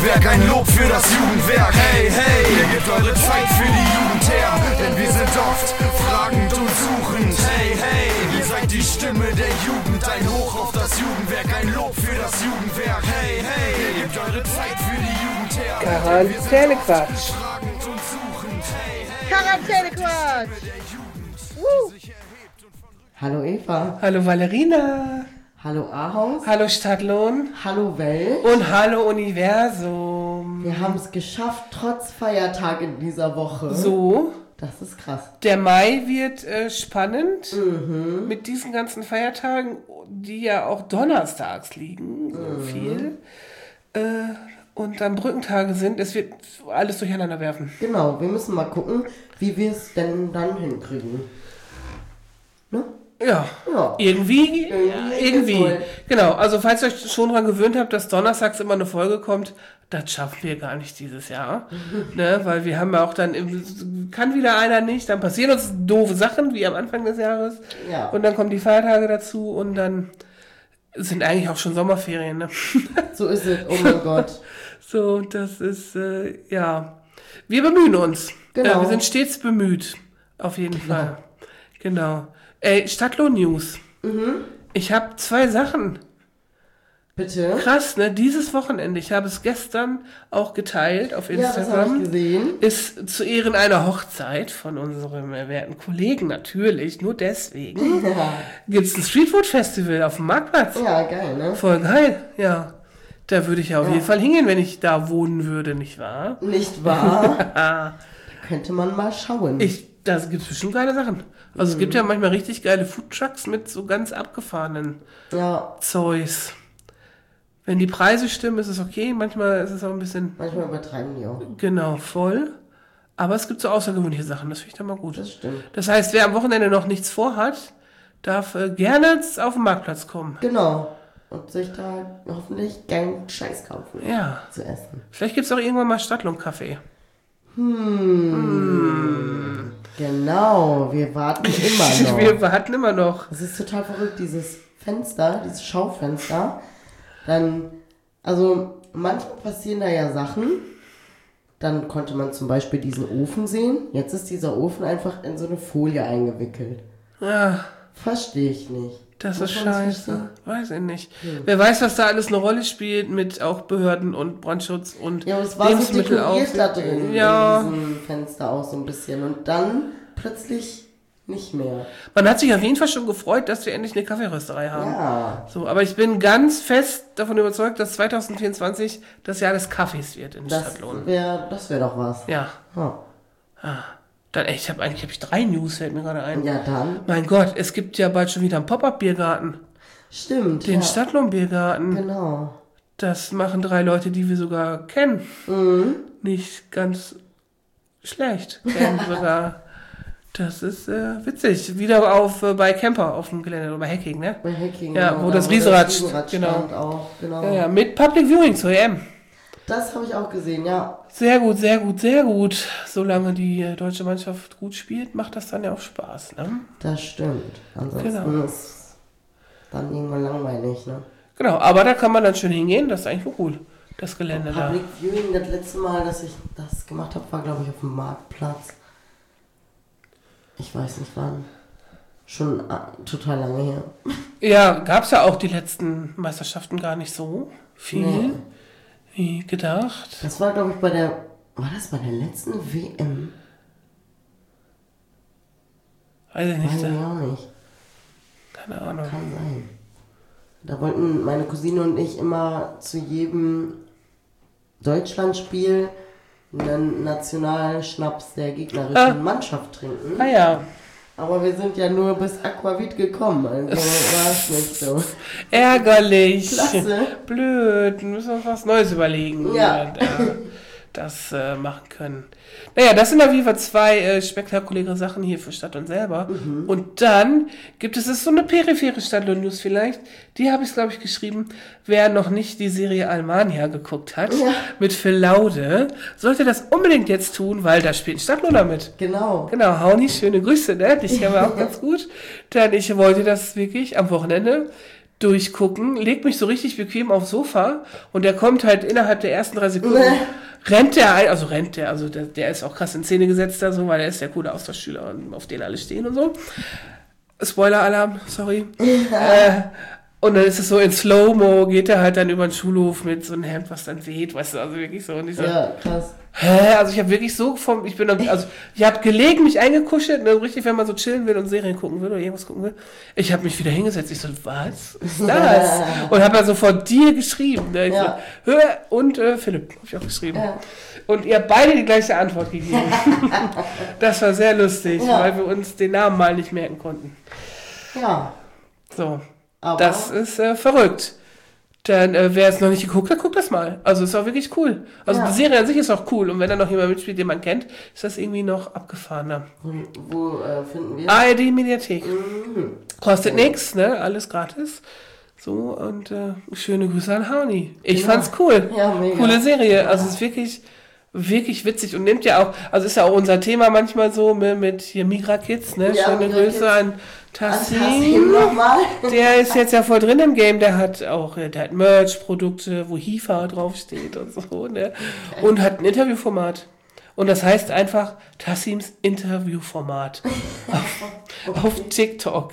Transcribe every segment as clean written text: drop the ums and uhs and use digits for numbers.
Jugendwerk, ein Lob für das Jugendwerk. Hey, hey, ihr gebt eure Zeit für die Jugend her, denn wir sind oft fragend und suchend. Hey, hey, ihr seid die Stimme der Jugend, ein Hoch auf das Jugendwerk, ein Lob für das Jugendwerk. Hey, hey, ihr gebt eure Zeit für die Jugend her. Quarantänequatsch. Quarantänequatsch. Hallo Eva. Hallo Valerina. Hallo Ahaus. Hallo Stadtlohn. Hallo Welt. Und hallo Universum. Wir haben es geschafft, trotz Feiertag in dieser Woche. So. Das ist krass. Der Mai wird spannend mit diesen ganzen Feiertagen, die ja auch donnerstags liegen, so viel. Und dann Brückentage sind, es wird alles durcheinander werfen. Genau, wir müssen mal gucken, wie wir es denn dann hinkriegen. Ne? Ja, irgendwie. Genau, also falls ihr euch schon daran gewöhnt habt, dass donnerstags immer eine Folge kommt, das schaffen wir gar nicht dieses Jahr. Ne? Weil wir haben ja auch dann, kann wieder einer nicht, dann passieren uns doofe Sachen, wie am Anfang des Jahres. Ja. Und dann kommen die Feiertage dazu und dann sind eigentlich auch schon Sommerferien. Ne? So ist es, oh mein Gott. So, das ist, ja. Wir bemühen uns. Genau. Wir sind stets bemüht. Auf jeden Fall. Genau. Stadtlohn-News. Ich habe 2 Sachen. Bitte? Krass, ne? Dieses Wochenende, ich habe es gestern auch geteilt auf Instagram. Ja, das habe ich gesehen. Ist zu Ehren einer Hochzeit von unserem werten Kollegen natürlich, nur deswegen. Gibt es ein Streetfood-Festival auf dem Marktplatz. Ja, geil, ne? Voll geil, ja. Da würde ich ja auf jeden Fall hingehen, wenn ich da wohnen würde, nicht wahr? Nicht wahr? Da könnte man mal schauen. Da gibt es bestimmt geile Sachen. Also es gibt ja manchmal richtig geile Foodtrucks mit so ganz abgefahrenen Zeugs. Wenn die Preise stimmen, ist es okay. Manchmal ist es auch ein bisschen... Manchmal übertreiben die auch. Genau, voll. Aber es gibt so außergewöhnliche Sachen. Das finde ich dann mal gut. Das stimmt. Das heißt, wer am Wochenende noch nichts vorhat, darf gerne auf den Marktplatz kommen. Genau. Und sich da hoffentlich geilen Scheiß kaufen. Ja. Zu essen. Vielleicht gibt es auch irgendwann mal Stadtlohn-Kaffee. Genau, wir warten immer noch. Wir warten immer noch. Das ist total verrückt, dieses Fenster, dieses Schaufenster. Dann, also manchmal passieren da ja Sachen. Dann konnte man zum Beispiel diesen Ofen sehen. Jetzt ist dieser Ofen einfach in so eine Folie eingewickelt. Ja. Verstehe ich nicht. Das ist scheiße. Weiß ich nicht. Wer weiß, was da alles eine Rolle spielt mit auch Behörden und Brandschutz und ja, es war Lebensmittel so dekoriert da drin, ja. In diesem Fenster auch so ein bisschen. Und dann plötzlich nicht mehr. Man hat sich auf jeden Fall schon gefreut, dass wir endlich eine Kaffeerösterei haben. Ja. So, aber ich bin ganz fest davon überzeugt, dass 2024 das Jahr des Kaffees wird in Stadtlohn. Das wäre doch was. Ja. Dann, ich habe 3 News, fällt mir gerade ein. Ja, dann. Mein Gott, es gibt ja bald schon wieder einen Pop-Up-Biergarten. Stimmt. Den Stadtlohn-Biergarten. Genau. Das machen 3 Leute, die wir sogar kennen. Nicht ganz schlecht. Kennen sogar. Das ist witzig. Wieder bei Camper auf dem Gelände oder bei Hacking, ne? Bei Hacking. Ja, genau, wo das Riesenrad stand auch. Genau. Ja, mit Public Viewing zur EM. Das habe ich auch gesehen, ja. Sehr gut, sehr gut, sehr gut. Solange die deutsche Mannschaft gut spielt, macht das dann ja auch Spaß, ne? Das stimmt. Ansonsten ist dann irgendwann langweilig, ne? Genau, aber da kann man dann schön hingehen. Das ist eigentlich wohl cool, das Gelände da. Public Viewing, das letzte Mal, dass ich das gemacht habe, war, glaube ich, auf dem Marktplatz. Ich weiß nicht wann. Schon total lange her. Ja, gab es ja auch die letzten Meisterschaften gar nicht so viel wie gedacht. Das war, glaube ich, war das bei der letzten WM? Weiß ich nicht. Weiß ich auch nicht. Keine Ahnung. Kann sein. Da wollten meine Cousine und ich immer zu jedem Deutschlandspiel einen Nationalschnaps der gegnerischen Mannschaft trinken. Ah ja. Aber wir sind ja nur bis Aquavit gekommen, also war es nicht so. Ärgerlich. Klasse. Blöd, müssen wir uns was Neues überlegen. Ja. Das machen können. Naja, das sind auf jeden Fall 2 spektakuläre Sachen hier für Stadtlohn selber. Und dann gibt es so eine periphere Stadtlohn-News vielleicht. Die habe ich, glaube ich, geschrieben. Wer noch nicht die Serie Almania geguckt hat, mit Phil Laude, sollte das unbedingt jetzt tun, weil da spielt ein Stadtlohner mit. Genau. Genau, Hauni, schöne Grüße, ne? Dich kennen wir auch ganz gut. Denn ich wollte das wirklich am Wochenende durchgucken, leg mich so richtig bequem aufs Sofa und der kommt halt innerhalb der ersten 3 Sekunden, rennt der, also der ist auch krass in Szene gesetzt da so, weil er ist der coole Austauschschüler und auf den alle stehen und so. Spoiler-Alarm, sorry. Und dann ist es so in Slow-Mo, geht er halt dann über den Schulhof mit so einem Hemd, was dann weht, weißt du, also wirklich so. Und ich so, Ja, krass. also ich habe wirklich so ich habe gelegen, mich eingekuschelt, ne, richtig, wenn man so chillen will und Serien gucken will oder irgendwas gucken will. Ich habe mich wieder hingesetzt, ich so, was ist das? Und habe dann sofort dir geschrieben. Ne? Ich so, hör, und Philipp, habe ich auch geschrieben. Ja. Und ihr habt beide die gleiche Antwort gegeben. Das war sehr lustig, weil wir uns den Namen mal nicht merken konnten. Ja. So, aber das ist verrückt. Dann, wer es noch nicht geguckt hat, guckt das mal. Also ist auch wirklich cool. Also die Serie an sich ist auch cool. Und wenn da noch jemand mitspielt, den man kennt, ist das irgendwie noch abgefahrener. Wo finden wir? ARD Mediathek. Kostet nichts, ne? Alles gratis. So, und schöne Grüße an Hauni. Ich fand's cool. Ja, mega. Coole Serie. Ja. Also es ist wirklich witzig und nimmt ja auch, also ist ja auch unser Thema manchmal so mit hier Migra-Kids, ne? Ja, schöne Grüße an Tassim. Der ist jetzt ja voll drin im Game, der hat Merch-Produkte, wo Hifa draufsteht und so, ne? Und hat ein Interviewformat. Und das heißt einfach Tassims Interviewformat auf TikTok.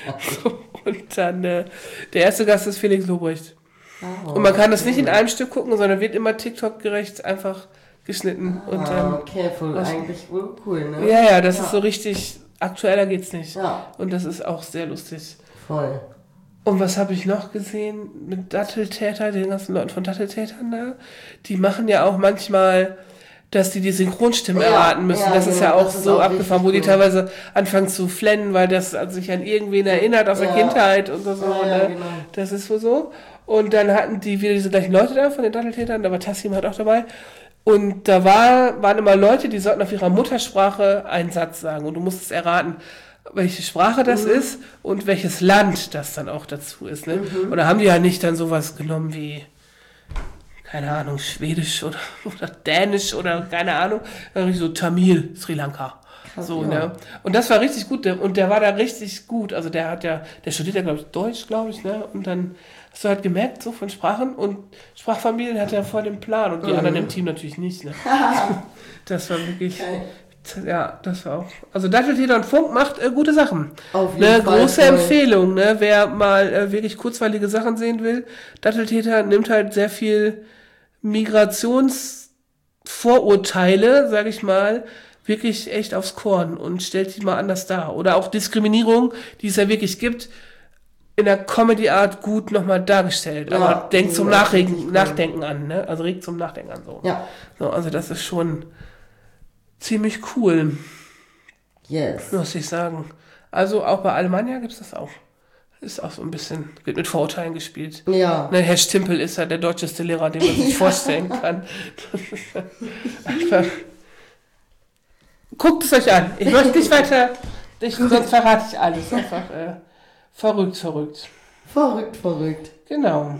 Und dann der erste Gast ist Felix Lobrecht. Und man kann das nicht in einem Stück gucken, sondern wird immer TikTok-gerecht einfach geschnitten. Und okay, voll, eigentlich wohl cool, ne? Ja, das ist so richtig, aktueller geht's nicht. Ja. Und das ist auch sehr lustig. Voll. Und was habe ich noch gesehen mit Datteltäter, den ganzen Leuten von Datteltätern da? Die machen ja auch manchmal, dass die Synchronstimme erraten müssen. Das ist ja auch so abgefahren, wo die teilweise anfangen zu flennen, weil das sich an irgendwen erinnert aus der Kindheit und so. Ne? Genau. Das ist wohl so. Und dann hatten die wieder diese gleichen Leute da von den Datteltätern, da war Tassim halt auch dabei. Und da waren immer Leute, die sollten auf ihrer Muttersprache einen Satz sagen. Und du musstest erraten, welche Sprache das ist und welches Land das dann auch dazu ist. Ne? Und da haben die ja nicht dann sowas genommen wie, keine Ahnung, Schwedisch oder Dänisch oder keine Ahnung, so Tamil, Sri Lanka. So, ne? Und das war richtig gut. Und der war da richtig gut. Also der studiert ja, glaube ich, Deutsch, ne? Und dann hast du halt gemerkt, so von Sprachen und Sprachfamilien hat er voll den Plan und die anderen im Team natürlich nicht, ne? Das war wirklich, ja, das war auch, also Datteltäter und Funk macht gute Sachen. Auf jeden Fall. Große Empfehlung, ne? Wer mal wirklich kurzweilige Sachen sehen will, Datteltäter nimmt halt sehr viel Migrationsvorurteile, sag ich mal, wirklich echt aufs Korn und stellt die mal anders dar. Oder auch Diskriminierung, die es ja wirklich gibt, in der Comedy-Art gut nochmal dargestellt. Ja, aber denkt zum Nachdenken an, ne? Also regt zum Nachdenken an, so. Ja. So, also das ist schon ziemlich cool. Yes. Muss ich sagen. Also auch bei Alemannia gibt's das auch. Ist auch so ein bisschen, wird mit Vorurteilen gespielt. Ja. Ne, Herr Stimpel ist ja der deutscheste Lehrer, den man sich vorstellen kann. Das ist einfach, guckt es euch an. Ich möchte nicht weiter, sonst verrate ich alles. Einfach verrückt. Verrückt. Genau.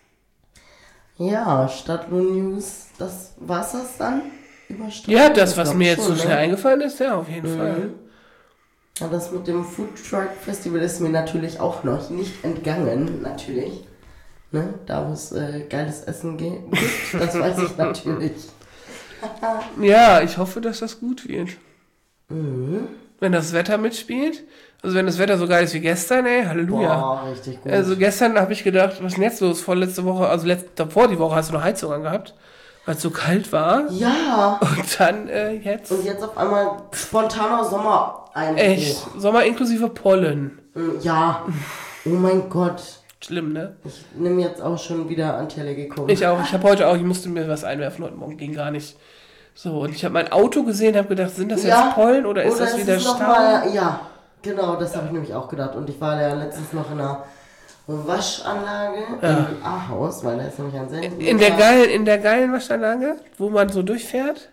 Ja, Stadtlohn-News, das war's das dann? Ja, das, was mir jetzt so schnell eingefallen ist, ja, auf jeden Fall. Ja, das mit dem Food Truck Festival ist mir natürlich auch noch nicht entgangen, natürlich. Ne? Da, wo es geiles Essen gibt, das weiß ich natürlich. Ja, ich hoffe, dass das gut wird. Wenn das Wetter mitspielt. Also wenn das Wetter so geil ist wie gestern, ey, Halleluja. Boah, richtig gut. Also gestern habe ich gedacht, was ist denn jetzt los? Vorletzte Woche, also davor die Woche hast du noch Heizung angehabt, weil es so kalt war. Ja. Und dann jetzt. Und jetzt auf einmal spontaner Sommereinbruch. Echt, Sommer inklusive Pollen. Ja. Oh mein Gott. Schlimm, ne? Ich nehme jetzt auch schon wieder Antiallergikum. Ich auch. Ich musste mir was einwerfen heute Morgen, ging gar nicht. So, und ich habe mein Auto gesehen, habe gedacht, sind das jetzt Pollen oder ist das wieder Stau? Ja, genau, das habe ich nämlich auch gedacht. Und ich war ja letztens noch in einer Waschanlage im A-Haus, weil da ist nämlich ein sehr... In der geilen Waschanlage, wo man so durchfährt?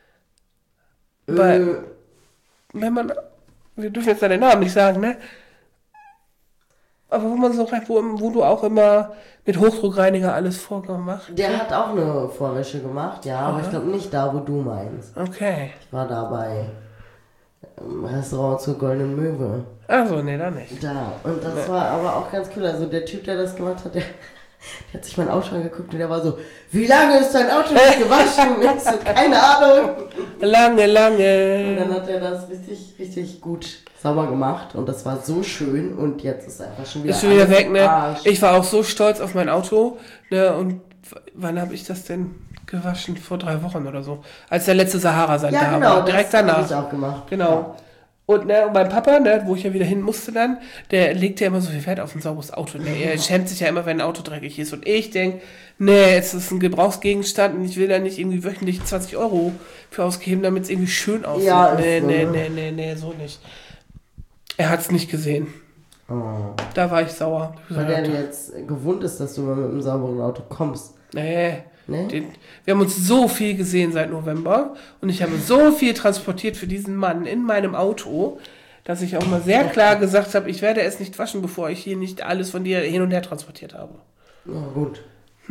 Wenn man... Wir dürfen jetzt deinen Namen nicht sagen, ne? Aber wo man so rein, wo du auch immer mit Hochdruckreiniger alles vorgemacht hast. Der hat auch eine Vorwäsche gemacht, ja, aber ich glaube nicht da, wo du meinst. Okay. Ich war da bei Restaurant zur Goldenen Möwe. Achso, nee, dann nicht. Da. Und das war aber auch ganz cool. Also der Typ, der das gemacht hat, der hat sich mein Auto angeguckt und der war so, wie lange ist dein Auto nicht gewaschen? Ich so, keine Ahnung. Lange. Und dann hat er das richtig gut sauber gemacht und das war so schön und jetzt ist einfach schon wieder ist schon wieder weg, ne? Arsch. Ich war auch so stolz auf mein Auto, ne? Und wann habe ich das denn gewaschen? Vor 3 Wochen oder so. Als der letzte Sahara-Sand da genau, war. Direkt das danach. habe ich auch gemacht. Genau. Ja. Und mein Papa, ne, wo ich ja wieder hin musste dann, der legt ja immer so viel Wert auf ein sauberes Auto. Ne? Er schämt sich ja immer, wenn ein Auto dreckig ist. Und ich denke, nee, es ist ein Gebrauchsgegenstand und ich will da nicht irgendwie wöchentlich 20 € für ausgeben, damit es irgendwie schön aussieht. Ja, Nee, so nicht. Er hat es nicht gesehen. Oh. Da war ich sauer. Weil der jetzt gewohnt ist, dass du mal mit einem sauberen Auto kommst. Nee. Ne? Wir haben uns so viel gesehen seit November und ich habe so viel transportiert für diesen Mann in meinem Auto, dass ich auch mal sehr klar gesagt habe, ich werde es nicht waschen, bevor ich hier nicht alles von dir hin und her transportiert habe. Ja, gut.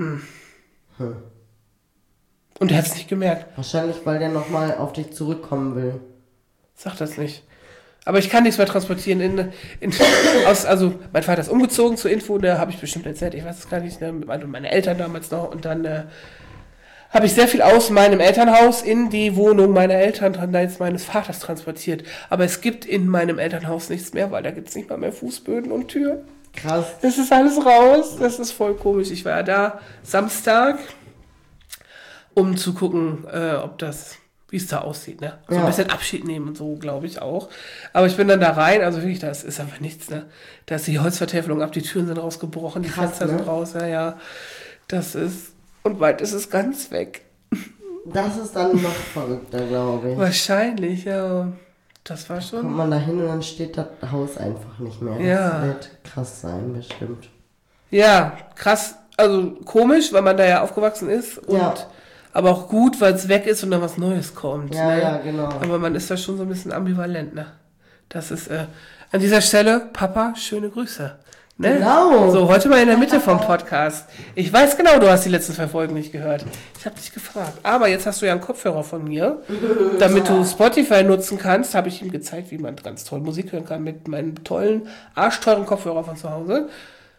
Und er hat es nicht gemerkt. Wahrscheinlich, weil der nochmal auf dich zurückkommen will. Sag das nicht. Aber ich kann nichts mehr transportieren. Also mein Vater ist umgezogen zur Info, da habe ich bestimmt erzählt, ich weiß es gar nicht, ne, meine Eltern damals noch. Und dann habe ich sehr viel aus meinem Elternhaus in die Wohnung meiner Eltern, jetzt meines Vaters transportiert. Aber es gibt in meinem Elternhaus nichts mehr, weil da gibt es nicht mal mehr Fußböden und Türen. Krass. Das ist alles raus. Das ist voll komisch. Ich war ja da Samstag, um zu gucken, wie es da aussieht, ne? So ein bisschen Abschied nehmen und so, glaube ich auch. Aber ich bin dann da rein, also wirklich, das ist einfach nichts, ne? Da ist die Holzvertäfelung ab, die Türen sind rausgebrochen, die Krass, Fenster sind raus, ja. Das ist, und bald ist es ganz weg. Das ist dann noch verrückter, glaube ich. Wahrscheinlich, ja. Das war schon. Kommt man da hin und dann steht das Haus einfach nicht mehr. Ja. Das wird krass sein, bestimmt. Ja, krass, also komisch, weil man da ja aufgewachsen ist und aber auch gut, weil es weg ist und dann was Neues kommt. Ja, ne? ja, genau. Aber man ist da schon so ein bisschen ambivalent, ne? Das ist, an dieser Stelle, Papa, schöne Grüße. Ne? Genau. So, heute mal in der Mitte vom Podcast. Ich weiß genau, du hast die letzten 2 Folgen nicht gehört. Ich habe dich gefragt. Aber jetzt hast du ja einen Kopfhörer von mir. Damit du Spotify nutzen kannst, habe ich ihm gezeigt, wie man ganz toll Musik hören kann mit meinem tollen, arschteuren Kopfhörer von zu Hause.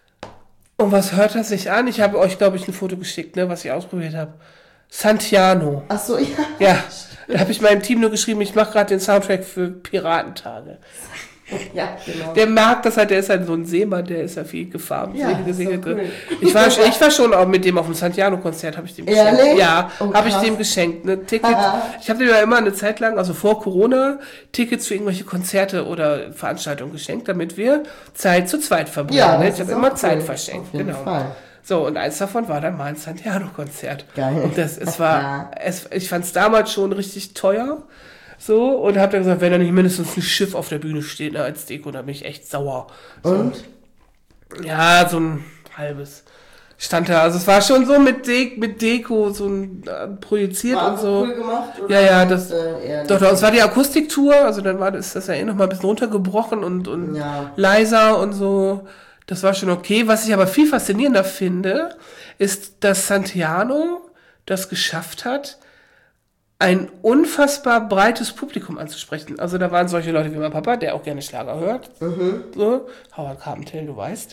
Und was hört er sich an? Ich habe euch, glaube ich, ein Foto geschickt, ne, was ich ausprobiert habe. Santiano. Ach so, ja. Ja, da habe ich meinem Team nur geschrieben, ich mache gerade den Soundtrack für Piratentage. Ja, genau. Der mag das halt, der ist halt so ein Seemann, der ist ja viel gefahren. Ja, gesegelt. so cool. Ich war schon auch mit dem auf dem Santiano-Konzert, habe ich dem geschenkt. Ehrlich? Ja, Oh, habe ich krass. dem geschenkt. Ne, Ticket. Ich habe dem ja immer eine Zeit lang, also vor Corona, Tickets für irgendwelche Konzerte oder Veranstaltungen geschenkt, damit wir Zeit zu zweit verbringen. Ja, ne? das Ich habe ist immer auch Zeit cool. verschenkt. Auf jeden Genau. Fall. So, und eins davon war dann mal ein Santiano-Konzert. Geil. Und ich fand es damals schon richtig teuer. So, und hab dann gesagt, wenn da nicht mindestens ein Schiff auf der Bühne steht, ne, als Deko, dann bin ich echt sauer. So, Und? ja, so ein halbes stand da. Also es war schon so mit Deko, so ein projiziert War und so. cool gemacht? Ja, ja, das. eher Doch, es war die Akustiktour, also dann ist das ja eh nochmal ein bisschen runtergebrochen und Ja. leiser und so. Das war schon okay. Was ich aber viel faszinierender finde, ist, dass Santiano das geschafft hat, ein unfassbar breites Publikum anzusprechen. Also da waren solche Leute wie mein Papa, der auch gerne Schlager hört. So, Howard Carpendale, du weißt.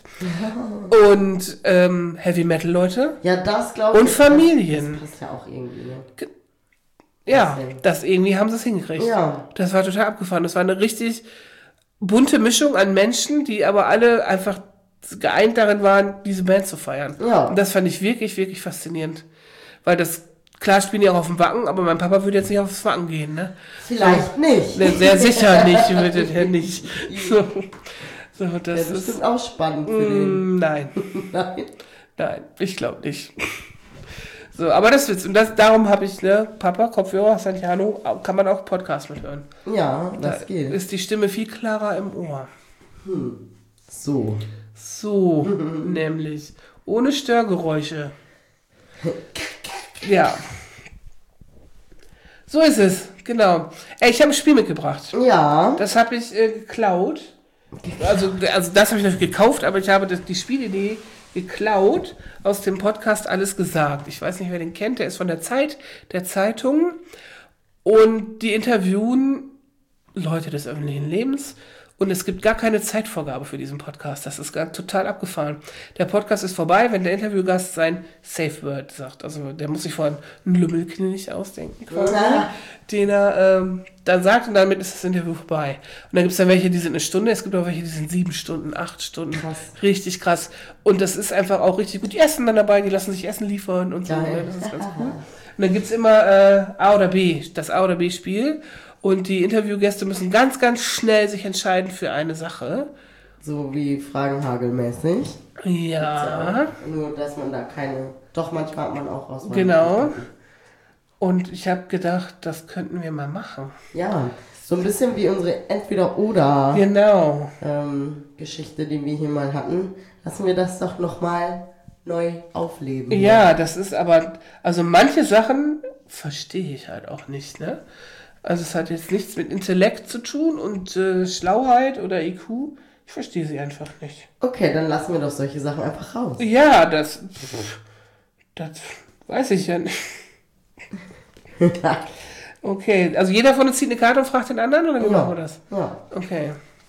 Und Heavy Metal Leute. Ja, das glaube ich. Und Familien. Das passt ja auch irgendwie. Ne? Ja, das irgendwie haben sie es hingekriegt. Ja. Das war total abgefahren. Das war eine richtig bunte Mischung an Menschen, die aber alle einfach geeint darin waren, diese Band zu feiern. Ja. Und das fand ich wirklich, wirklich faszinierend. Weil das, klar spielen die auch auf dem Wacken, aber mein Papa würde jetzt nicht aufs Wacken gehen, ne? Vielleicht nicht. Ne, sehr sicher nicht, würde der nicht. So, das Das ist ist. bestimmt auch spannend für den. Nein, Nein. ich glaube nicht. So, aber das wird's. Und darum habe ich, ne, Papa, Kopfhörer, Santiano, kann man auch Podcast mithören. Ja, das Da geht. ist die Stimme viel klarer im Ohr. So. So, nämlich. Ohne Störgeräusche. Ja. So ist es, genau. Ey, ich habe ein Spiel mitgebracht. Ja. Das habe ich geklaut. Also das habe ich natürlich gekauft, aber ich habe die Spielidee geklaut aus dem Podcast Alles gesagt. Ich weiß nicht, wer den kennt, der ist von der Zeit, der Zeitung. Und die interviewen Leute des öffentlichen Lebens Und es gibt gar keine Zeitvorgabe für diesen Podcast. Das ist total abgefahren. Der Podcast ist vorbei, wenn der Interviewgast sein Safe Word sagt. Also der muss sich vorhin einen Lümmelknilch ausdenken, quasi, den er dann sagt, und damit ist das Interview vorbei. Und dann gibt es dann welche, die sind eine Stunde, es gibt auch welche, die sind 7 Stunden, 8 Stunden. Krass. Richtig krass. Und das ist einfach auch richtig gut. Die essen dann dabei, die lassen sich Essen liefern und so. Geil. Das ist ganz cool. Und dann gibt es immer A oder B, das A oder B-Spiel. Und die Interviewgäste müssen ganz, ganz schnell sich entscheiden für eine Sache. So wie Fragenhagelmäßig. Ja. Nur, dass man da keine... Doch, manchmal hat man auch Auswahl. Genau. Und ich habe gedacht, das könnten wir mal machen. Ja, so ein bisschen wie unsere Entweder-Oder Genau. Geschichte, die wir hier mal hatten. Lassen wir das doch nochmal neu aufleben. Ja, das ist aber... Also manche Sachen verstehe ich halt auch nicht, ne? Also es hat jetzt nichts mit Intellekt zu tun und Schlauheit oder IQ. Ich verstehe sie einfach nicht. Okay, dann lassen wir doch solche Sachen einfach raus. Ja, das weiß ich ja nicht. Okay, also jeder von uns zieht eine Karte und fragt den anderen, oder wie machen wir das? Ja. Okay.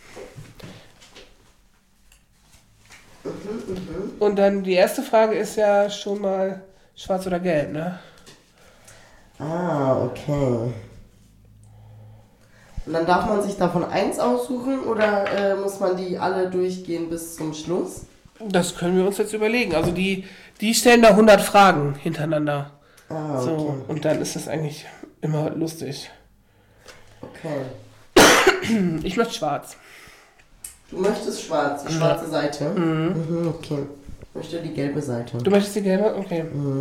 Und dann die erste Frage ist ja schon mal schwarz oder gelb, ne? Ah, okay. Und dann darf man sich davon eins aussuchen oder muss man die alle durchgehen bis zum Schluss? Das können wir uns jetzt überlegen. Also die stellen da 100 Fragen hintereinander. Ah, okay. So, und dann ist das eigentlich immer lustig. Okay. Ich möchte schwarz. Du möchtest schwarz, die schwarze Seite? Mhm, okay. Ich möchte die gelbe Seite. Du möchtest die gelbe? Okay.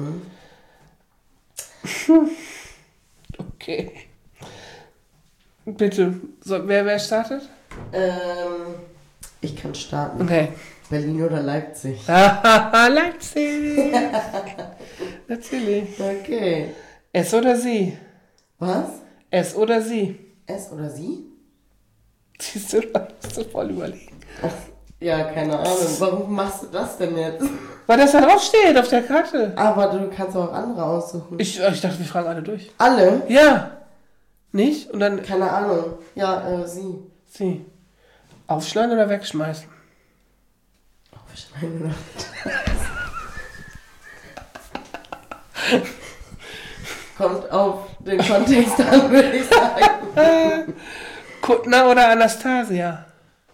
Okay. Bitte. So, wer startet? Ich kann starten. Okay. Berlin oder Leipzig? Leipzig. Natürlich. Okay. Es oder sie? Was? Es oder sie? Es oder sie? Siehst du, da musst du voll überlegen. Ach, ja, keine Ahnung. Warum machst du das denn jetzt? Weil das da drauf steht auf der Karte. Aber du kannst auch andere aussuchen. Ich dachte, wir fragen alle durch. Alle? Ja. Nicht? Und dann Keine Ahnung. Ja, sie. sie. Aufschneiden oder wegschmeißen? Aufschneiden oder Kommt auf den Kontext an, würde ich sagen. Kuttner oder Anastasia?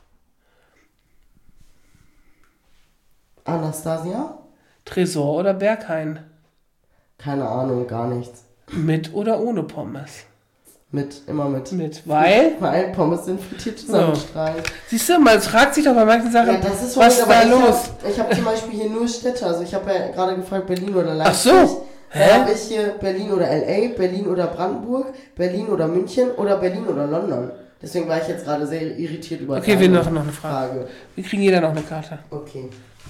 Anastasia? Tresor oder Berghain? Keine Ahnung, gar nichts. Mit oder ohne Pommes? Immer mit. Mit, weil? Weil Pommes sind frittiert zusammenstrahlen. Siehst du, man fragt sich doch bei manchen Sachen, Ja, das ist was ist da los? Ich habe zum Beispiel hier nur Städte. Also ich habe ja gerade gefragt, Berlin oder Leipzig. Ach so. Dann habe ich hier Berlin oder L.A., Berlin oder Brandenburg, Berlin oder München oder Berlin oder London. Deswegen war ich jetzt gerade sehr irritiert über Okay, wir noch eine Frage. Wir kriegen jeder noch eine Karte. Okay.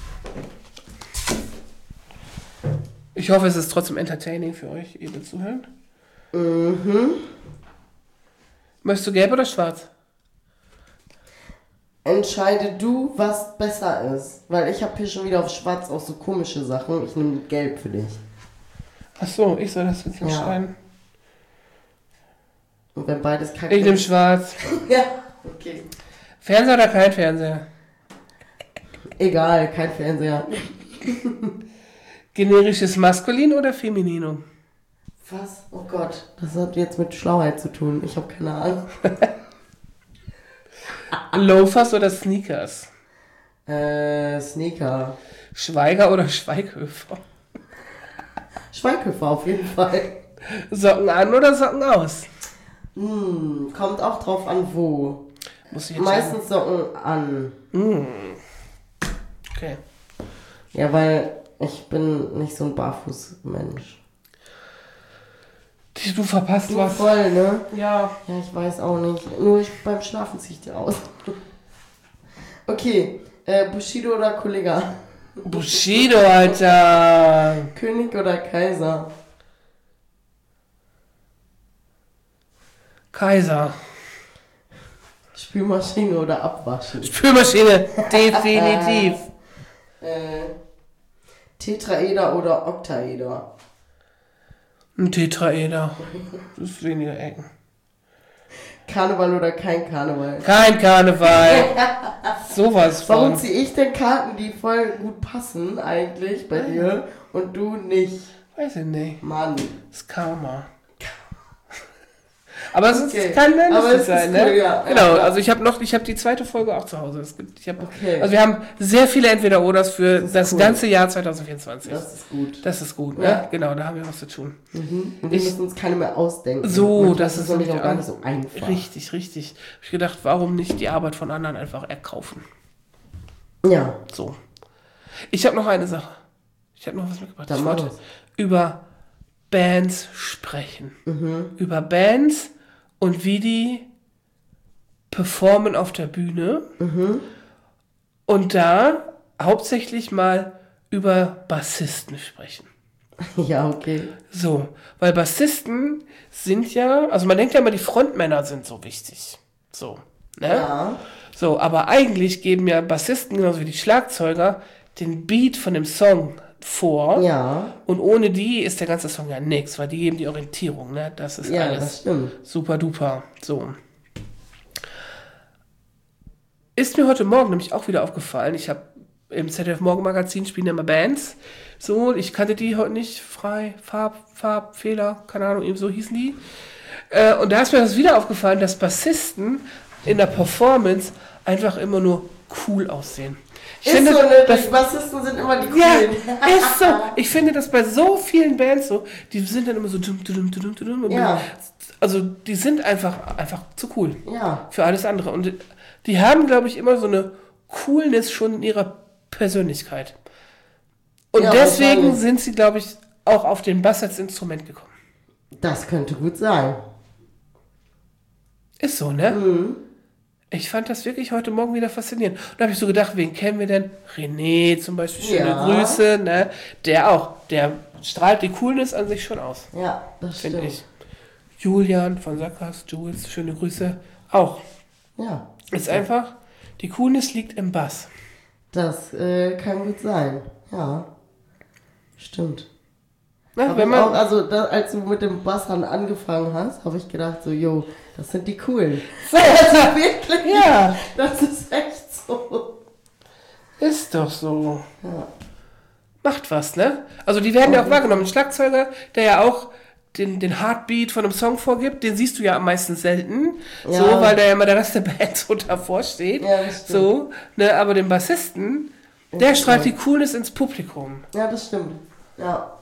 Ich hoffe, es ist trotzdem entertaining für euch, ihr zuhören. Mhm. Möchtest du gelb oder schwarz? Entscheide du, was besser ist. Weil ich habe hier schon wieder auf schwarz auch so komische Sachen. Ich nehme gelb für dich. Ach so, ich soll das jetzt entscheiden. Und wenn beides kacke Ich nehme schwarz. Ja, okay. Fernseher oder kein Fernseher? Egal, kein Fernseher. Generisches Maskulin oder Femininum? Was? Oh Gott, das hat jetzt mit Schlauheit zu tun. Ich habe keine Ahnung. Loafers oder Sneakers? Sneaker. Schweiger oder Schweighöfer? Schweighöfer auf jeden Fall. Socken an oder Socken aus? Kommt auch drauf an, wo. Muss ich jetzt Meistens Socken an. Okay. Ja, weil ich bin nicht so ein Barfußmensch. Du verpasst was. Voll, ne? Ja. Ja, ich weiß auch nicht. Nur beim Schlafen ziehe ich die aus. Okay, Bushido oder Kollega? Bushido, Alter. König oder Kaiser? Kaiser. Spülmaschine oder Abwaschen? Spülmaschine. Definitiv. Tetraeder oder Oktaeder? Ein Tetraeder. Das ist weniger Ecken. Karneval oder kein Karneval? Kein Karneval. Sowas von. Warum ziehe ich denn Karten, die voll gut passen eigentlich bei dir und du nicht? Weiß ich nicht. Mann. Das ist Karma. Aber es kann lustig sein, ne? Cool, ja. Genau, ja. also ich habe die zweite Folge auch zu Hause. Also wir haben sehr viele Entweder-Oders für das ganze Jahr 2024. Das ist gut. Das ist gut, ne? Ja. Genau, da haben wir was zu tun. Und wir müssen uns keine mehr ausdenken. So, das ist nämlich auch gar nicht so einfach. Richtig. Hab ich gedacht, warum nicht die Arbeit von anderen einfach erkaufen? Ja. So. Ich habe noch eine Sache. Ich habe noch was mitgebracht. Dann Ich wollte los. über Bands sprechen. Über Bands und wie die performen auf der Bühne. Und da hauptsächlich mal über Bassisten sprechen. Ja, okay. So, weil Bassisten sind ja, also man denkt ja immer, die Frontmänner sind so wichtig. So, ne? Ja. So, aber eigentlich geben ja Bassisten, genauso wie die Schlagzeuger, den Beat von dem Song vor. Ja. Und ohne die ist der ganze Song ja nix, weil die geben die Orientierung, ne? Das ist Ja, alles das stimmt. super duper. So. Ist mir heute Morgen nämlich auch wieder aufgefallen. Ich habe im ZDF-Morgen-Magazin spielen immer Bands. So, ich kannte die heute nicht. Farbfehler, keine Ahnung, eben so hießen die. Und da ist mir das wieder aufgefallen, dass Bassisten in der Performance einfach immer nur cool aussehen. Ich finde, die Bassisten sind immer die Coolen. ja, ist so. Ich finde das bei so vielen Bands so, die sind dann immer so Ja. also die sind einfach zu cool Ja. für alles andere. Und die haben, glaube ich, immer so eine Coolness schon in ihrer Persönlichkeit. Und Ja, deswegen wahrscheinlich. sind sie, glaube ich, auch auf den Bass als Instrument gekommen. Das könnte gut sein. Ist so, ne? Ich fand das wirklich heute Morgen wieder faszinierend. Und da habe ich so gedacht, wen kennen wir denn? René zum Beispiel, schöne Ja. Grüße, ne? Der strahlt die Coolness an sich schon aus, Ja, das finde stimmt. ich. Julian von Sackers, Jules, schöne Grüße, auch. Ja. Ist einfach, die Coolness liegt im Bass. Das kann gut sein. Ja. Stimmt. Ne? Aber Wenn man, auch, also als du mit dem Bassern angefangen hast, habe ich gedacht so, jo, das sind die Coolen. Also wirklich, ja, das ist echt so. ist doch so. Ja. Macht was, ne? Also die werden ja auch wahrgenommen. Ein Schlagzeuger, der ja auch den Heartbeat von einem Song vorgibt, den siehst du ja am meisten selten. Ja. So, weil da ja immer der Rest der Band so davor steht. Ja, das stimmt. So, ne? Aber den Bassisten, der strahlt die Coolness ins Publikum. Ja, das stimmt. Ja.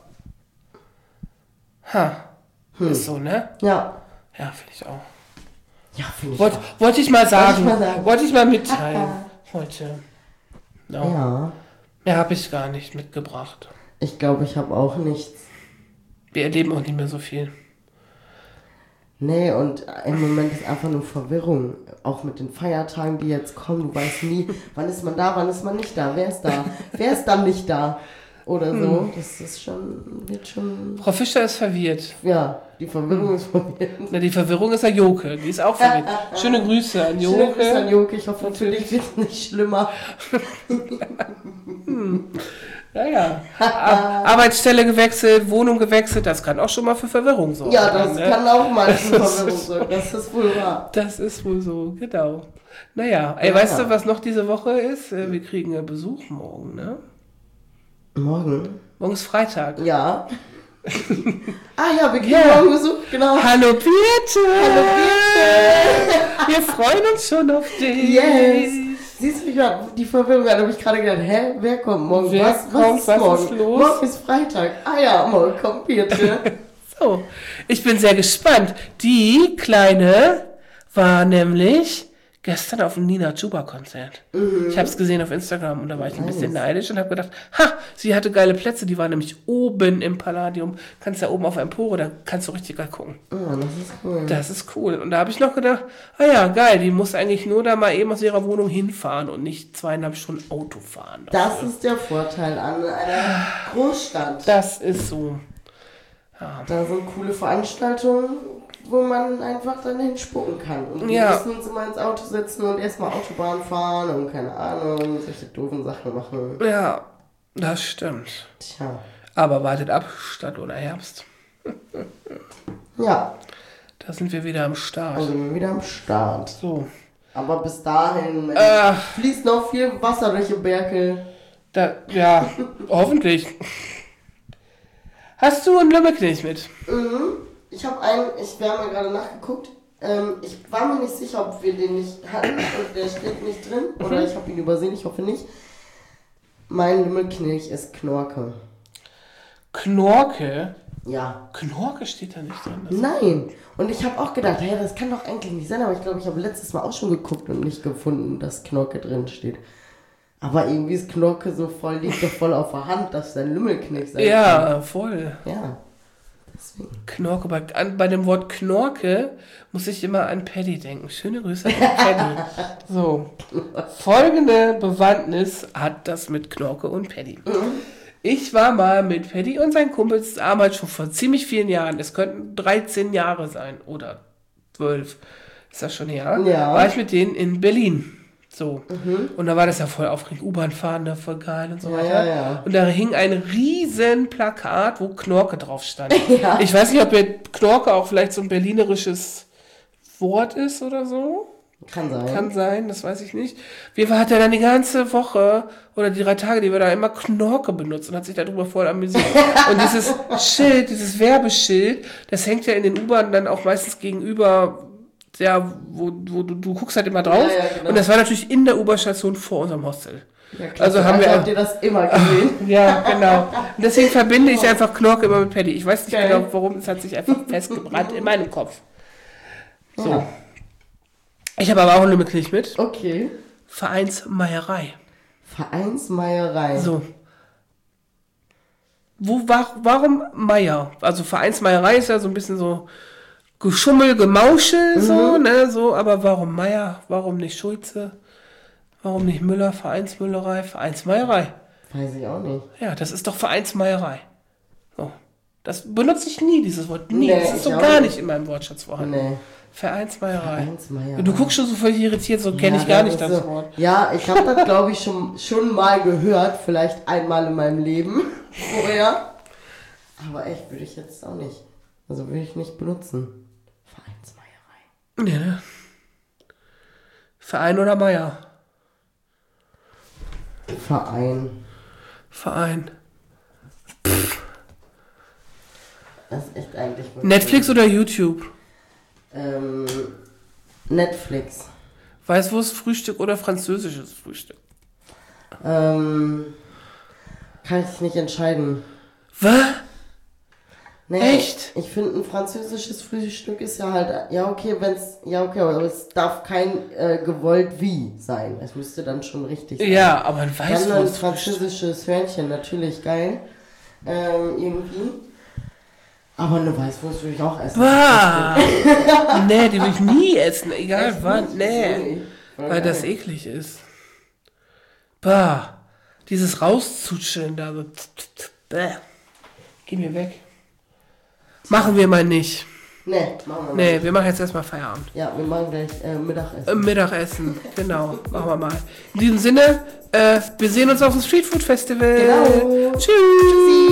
Ist so, ne? Ja. Ja, finde ich auch. Ja, finde ich Wollte ich mal sagen. Wollte ich mal sagen. Wollte ich mal mitteilen. Heute. No. Ja. Mehr habe ich gar nicht mitgebracht. Ich glaube, ich habe auch nichts. Wir erleben auch nicht mehr so viel. Nee, und im Moment ist einfach nur Verwirrung. Auch mit den Feiertagen, die jetzt kommen. Du weißt nie, wann ist man da, wann ist man nicht da. Wer ist da? Wer ist dann nicht da? Oder so. Das ist wird schon... Frau Fischer ist verwirrt. Ja, die Verwirrung ist verwirrend. Na, die Verwirrung ist ja Joke. Die ist auch verwirrt. Schöne Grüße an Joke. Schöne Grüße an Joke. Ich hoffe, für dich wird es nicht schlimmer. Ja. Arbeitsstelle gewechselt, Wohnung gewechselt, das kann auch schon mal für Verwirrung sorgen. Ja, das ne? kann auch mal für Verwirrung sorgen. Das ist wohl wahr. Das ist wohl so, genau. Naja, ey, weißt du, was noch diese Woche ist? Wir kriegen ja Besuch morgen, ne? Morgen? Morgen ist Freitag. Ja. Ja, wir kriegen morgen Besuch, genau. Hallo Birte! Hallo Birte! Wir freuen uns schon auf dich! Yes! Siehst du mich gerade, die Verwirrung, da habe ich gerade gedacht, hä, wer kommt morgen? Wer Was kommt? ist Was morgen? ist los? Morgen ist Freitag. Ja, morgen kommt Birte. So, ich bin sehr gespannt. Die Kleine war nämlich gestern auf dem Nina Chuba Konzert. Ich habe es gesehen auf Instagram und da war ich ein bisschen neidisch und habe gedacht, sie hatte geile Plätze, die war nämlich oben im Palladium. Kannst ja oben auf der Empore, da kannst du richtig geil gucken. Ja, das ist cool. Das ist cool. Und da habe ich noch gedacht, ja, geil, die muss eigentlich nur da mal eben aus ihrer Wohnung hinfahren und nicht 2,5 Stunden Auto fahren. Das ist der Vorteil an einer Großstadt. Das ist so. Da sind coole Veranstaltungen, wo man einfach dann hinspucken kann. Und wir müssen uns immer ins Auto setzen und erstmal Autobahn fahren und keine Ahnung, solche doofen Sachen machen. Ja, das stimmt. Tja. Aber wartet ab, Stadt oder Herbst. Ja. Da sind wir wieder am Start. Da sind wir wieder am Start. So. Aber bis dahin fließt noch viel Wasser durch den Berkel. Ja, hoffentlich. Hast du einen Lümmelknecht mit? Wir haben ja gerade nachgeguckt. Ich war mir nicht sicher, ob wir den nicht hatten und der steht nicht drin. Oder ich habe ihn übersehen, ich hoffe nicht. Mein Lümmelknecht ist Knorke. Knorke? Ja. Knorke steht da nicht drin. Nein. Und ich habe auch gedacht, hey, das kann doch eigentlich nicht sein. Aber ich glaube, ich habe letztes Mal auch schon geguckt und nicht gefunden, dass Knorke drin steht. Aber irgendwie ist Knorke so voll, liegt doch voll auf der Hand, dass sein Lümmelknecht sein kann. Ja, voll. Ja. Deswegen. Knorke, bei dem Wort Knorke muss ich immer an Paddy denken. Schöne Grüße an Paddy. So, folgende Bewandtnis hat das mit Knorke und Paddy. Ich war mal mit Paddy und seinen Kumpels damals schon vor ziemlich vielen Jahren, es könnten 13 Jahre sein oder 12, ist das schon her, war ich mit denen in Berlin. So. Und da war das ja voll aufregend, U-Bahn fahren, da voll geil und so weiter. Ja. Und da hing ein riesen Plakat, wo Knorke drauf stand. Ja. Ich weiß nicht, ob Knorke auch vielleicht so ein berlinerisches Wort ist oder so. Kann sein, das weiß ich nicht. Wie hat er dann die ganze Woche oder die 3 Tage, die wir da immer Knorke benutzt und hat sich darüber voll amüsiert. Und dieses Schild, dieses Werbeschild, das hängt ja in den U-Bahnen dann auch meistens gegenüber. Ja, wo du guckst halt immer drauf. Ja, genau. Und das war natürlich in der U-Bahn-Station vor unserem Hostel. Ja, also habt ihr das immer gesehen. Ja, genau. Und deswegen verbinde ich einfach Knorke immer mit Paddy. Ich weiß nicht genau, warum, es hat sich einfach festgebrannt in meinem Kopf. So. Ja. Ich habe aber auch einen Lümmelknecht mit. Okay. Vereinsmeierei. Vereinsmeierei. So. Warum Meier? Also Vereinsmeierei ist ja so ein bisschen so Geschummel, Gemauschel, so, ne, so, aber warum Meier? Warum nicht Schulze? Warum nicht Müller? Vereinsmüllerei, Vereinsmeierei. Weiß ich auch nicht. Ja, das ist doch Vereinsmeierei. So. Das benutze ich nie, dieses Wort. Nie. Nee, das ist so gar nicht in meinem Wortschatz vorhanden. Nee. Vereinsmeierei. Du guckst schon so völlig irritiert, so kenne ich gar nicht das Wort. Ja, ich habe das, glaube ich, schon mal gehört, vielleicht einmal in meinem Leben vorher. Aber echt, würde ich jetzt auch nicht. Also würde ich nicht benutzen. Vereinsmeierei. Ja, ne? Verein oder Meier? Verein. Das ist echt eigentlich... Netflix oder YouTube? Netflix. Weißwurstfrühstück oder französisches Frühstück? Kann ich nicht entscheiden. Was? Nee, echt? Ich finde, ein französisches Frühstück ist ja halt, aber es darf kein gewollt wie sein. Es müsste dann schon richtig sein. Ja, aber ein Weißwurstfrühstück. Dann ein französisches Hörnchen, natürlich geil. Irgendwie. Aber eine Weißwurst würde ich auch essen. Nee, die will ich nie essen, egal wann. Nee, weil das eklig ist. Bah, dieses Rauszutscheln da so. Geh mir weg. Machen wir mal nicht. Nee, machen wir mal. Nee, wir machen jetzt erstmal Feierabend. Ja, wir machen gleich Mittagessen. Mittagessen, genau. Machen wir mal. In diesem Sinne, wir sehen uns auf dem Streetfood Festival. Genau. Tschüss.